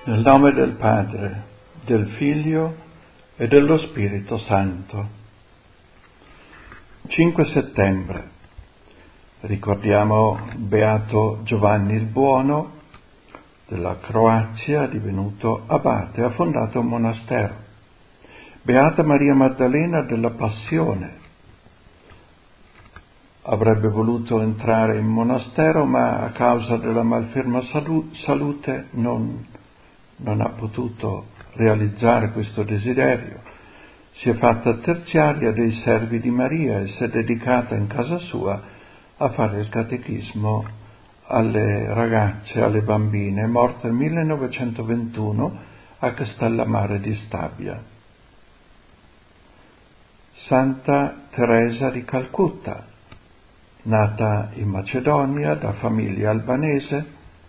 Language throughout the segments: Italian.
Nel nome del Padre, del Figlio e dello Spirito Santo. 5 settembre. Ricordiamo Beato Giovanni il Buono della Croazia, divenuto abate, ha fondato un monastero. Beata Maria Maddalena della Passione. Avrebbe voluto entrare in monastero, ma a causa della malferma salute non ha potuto realizzare questo desiderio. Si è fatta terziaria dei servi di Maria e si è dedicata in casa sua a fare il catechismo alle ragazze, alle bambine. È morta nel 1921 a Castellammare di Stabia. Santa Teresa di Calcutta, nata in Macedonia da famiglia albanese,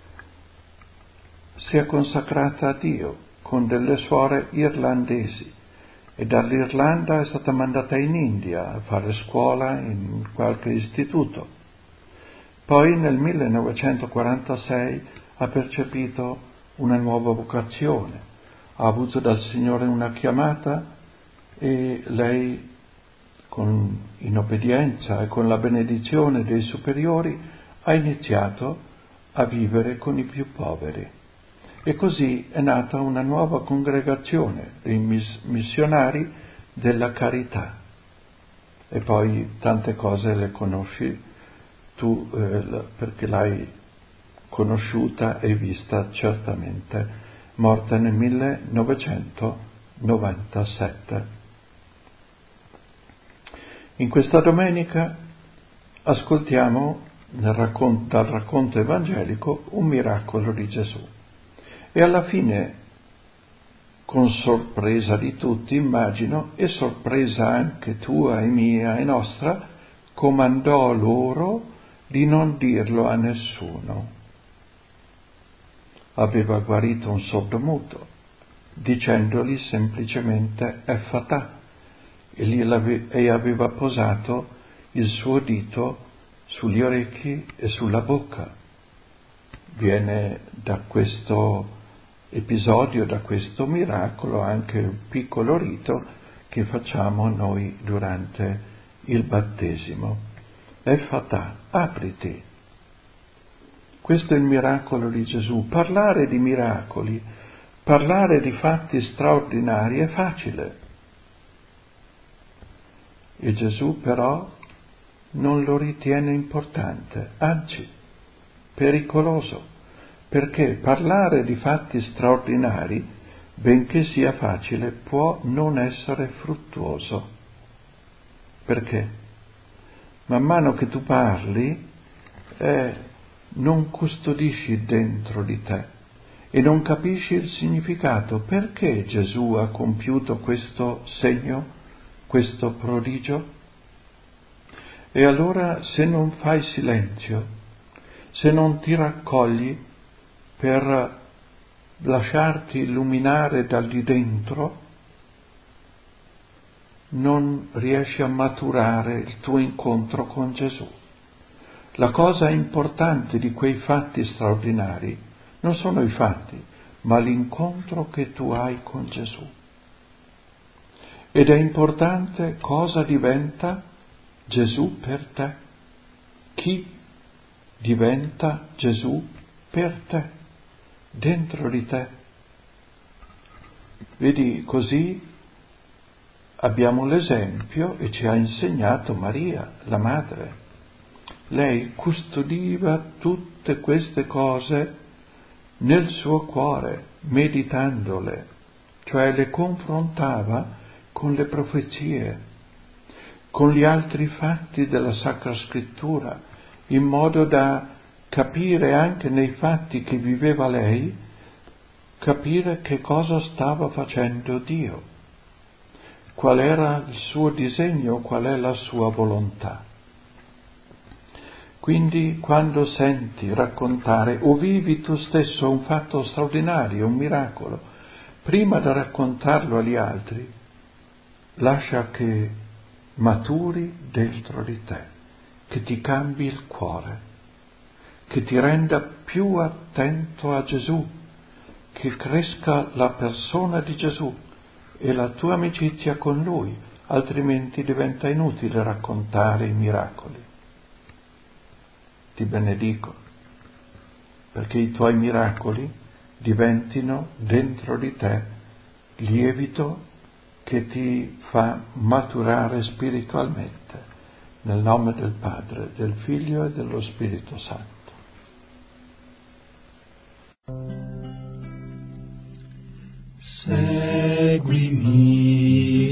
si è consacrata a Dio con delle suore irlandesi e dall'Irlanda è stata mandata in India a fare scuola in qualche istituto. Poi nel 1946 ha percepito una nuova vocazione, ha avuto dal Signore una chiamata e lei, in obbedienza e con la benedizione dei superiori, ha iniziato a vivere con i più poveri. E così è nata una nuova congregazione, i missionari della carità. E poi tante cose le conosci tu, perché l'hai conosciuta e vista certamente, morta nel 1997. In questa domenica ascoltiamo dal racconto evangelico un miracolo di Gesù. E alla fine, con sorpresa di tutti, immagino, e sorpresa anche tua e mia e nostra, comandò loro di non dirlo a nessuno. Aveva guarito un sordomuto, dicendogli semplicemente Effatà, e aveva posato il suo dito sugli orecchi e sulla bocca. Viene da questo episodio, da questo miracolo, anche un piccolo rito che facciamo noi durante il battesimo. Effatà, apriti. Questo è il miracolo di Gesù. Parlare di miracoli, parlare di fatti straordinari è facile. E Gesù però non lo ritiene importante, anzi pericoloso, perché parlare di fatti straordinari, benché sia facile, può non essere fruttuoso. Perché? Man mano che tu parli, non custodisci dentro di te e non capisci il significato. Perché Gesù ha compiuto questo segno, questo prodigio? E allora, se non fai silenzio, se non ti raccogli per lasciarti illuminare da lì dentro, non riesci a maturare il tuo incontro con Gesù. La cosa importante di quei fatti straordinari non sono i fatti, ma l'incontro che tu hai con Gesù. Ed è importante cosa diventa Gesù per te. Chi diventa Gesù per te, dentro di te. Vedi, così abbiamo l'esempio e ci ha insegnato Maria, la Madre. Lei custodiva tutte queste cose nel suo cuore, meditandole, cioè le confrontava con le profezie, con gli altri fatti della Sacra Scrittura, in modo da capire anche nei fatti che viveva lei, capire che cosa stava facendo Dio, qual era il suo disegno, qual è la sua volontà. Quindi quando senti raccontare o vivi tu stesso un fatto straordinario, un miracolo, prima di raccontarlo agli altri, lascia che maturi dentro di te, che ti cambi il cuore, che ti renda più attento a Gesù, che cresca la persona di Gesù e la tua amicizia con Lui, altrimenti diventa inutile raccontare i miracoli. Ti benedico, perché i tuoi miracoli diventino dentro di te lievito che ti fa maturare spiritualmente, nel nome del Padre, del Figlio e dello Spirito Santo. Seguimi,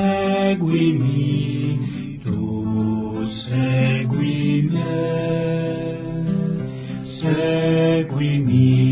seguimi, tu segui me, seguimi.